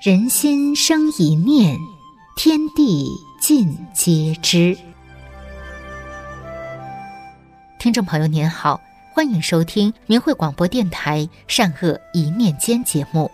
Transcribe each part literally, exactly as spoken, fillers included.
人心生一念，天地尽皆知。听众朋友您好，欢迎收听明慧广播电台善恶一念间节目。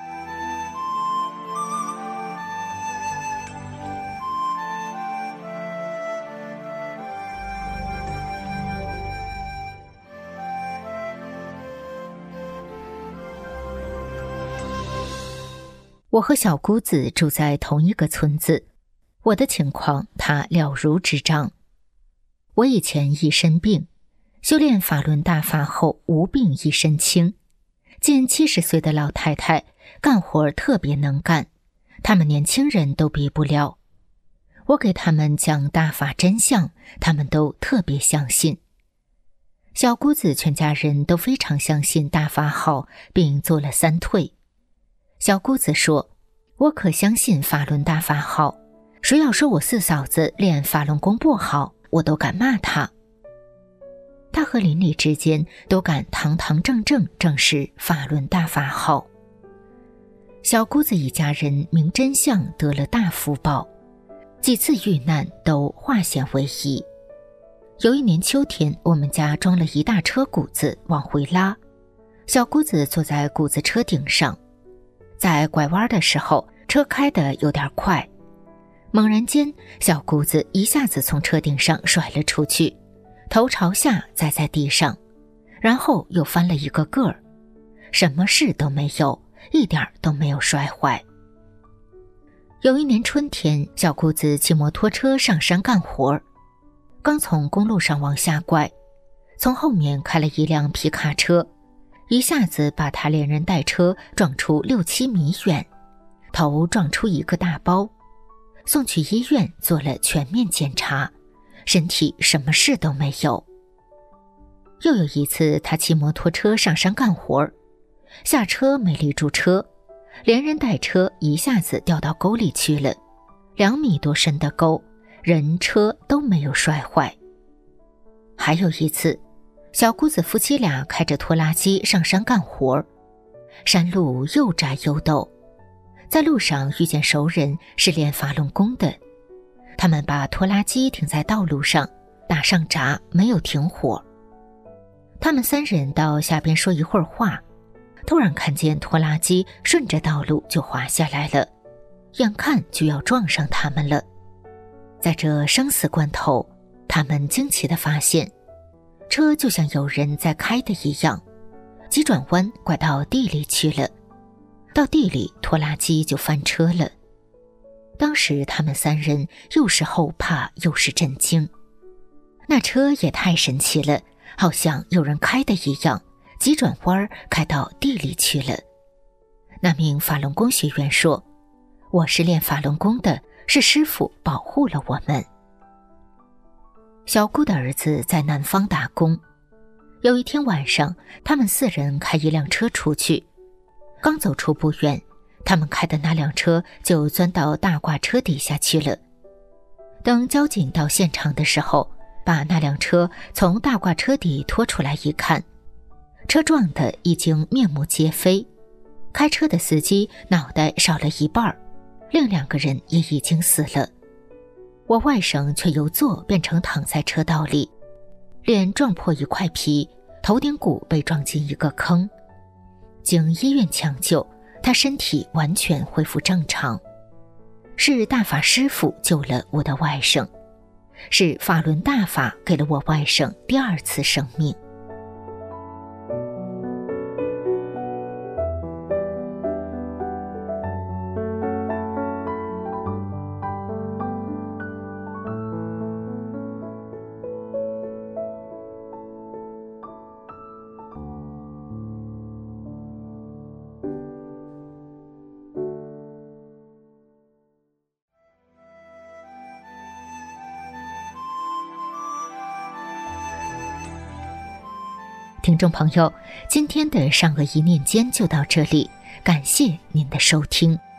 我和小姑子住在同一个村子，我的情况她了如指掌。我以前一身病，修炼法轮大法后无病一身轻。近七十岁的老太太干活特别能干，他们年轻人都比不了。我给他们讲大法真相，他们都特别相信。小姑子全家人都非常相信大法好，并做了三退。小姑子说，我可相信法轮大法好，谁要说我四嫂子练法轮功不好，我都敢骂她。她和邻里之间都敢堂堂正正证实法轮大法好。小姑子一家人明真相，得了大福报，几次遇难都化险为夷。有一年秋天，我们家装了一大车谷子往回拉，小姑子坐在谷子车顶上，在拐弯的时候，车开得有点快，猛然间，小姑子一下子从车顶上甩了出去，头朝下栽在地上，然后又翻了一个个儿，什么事都没有，一点都没有摔坏。有一年春天，小姑子骑摩托车上山干活，刚从公路上往下拐，从后面开了一辆皮卡车，一下子把他连人带车撞出六七米远，头撞出一个大包，送去医院做了全面检查，身体什么事都没有。又有一次，他骑摩托车上山干活，下车没立住车，连人带车一下子掉到沟里去了，两米多深的沟，人车都没有摔坏。还有一次，小姑子夫妻俩开着拖拉机上山干活，山路又窄又陡，在路上遇见熟人是练法轮功的，他们把拖拉机停在道路上，打上闸，没有停火。他们三人到下边说一会儿话，突然看见拖拉机顺着道路就滑下来了，眼看就要撞上他们了。在这生死关头，他们惊奇地发现，车就像有人在开的一样，急转弯拐到地里去了，到地里拖拉机就翻车了。当时他们三人又是后怕又是震惊，那车也太神奇了，好像有人开的一样，急转弯开到地里去了。那名法轮功学员说，我是练法轮功的，是师父保护了我们。小姑的儿子在南方打工，有一天晚上，他们四人开一辆车出去，刚走出不远，他们开的那辆车就钻到大挂车底下去了。等交警到现场的时候，把那辆车从大挂车底拖出来一看，车撞得已经面目皆非，开车的司机脑袋少了一半，另两个人也已经死了。我外甥却由坐变成躺在车道里，脸撞破一块皮，头顶骨被撞进一个坑。经医院抢救，他身体完全恢复正常。是大法师父救了我的外甥，是法轮大法给了我外甥第二次生命。听众朋友，今天的善恶一念间就到这里，感谢您的收听。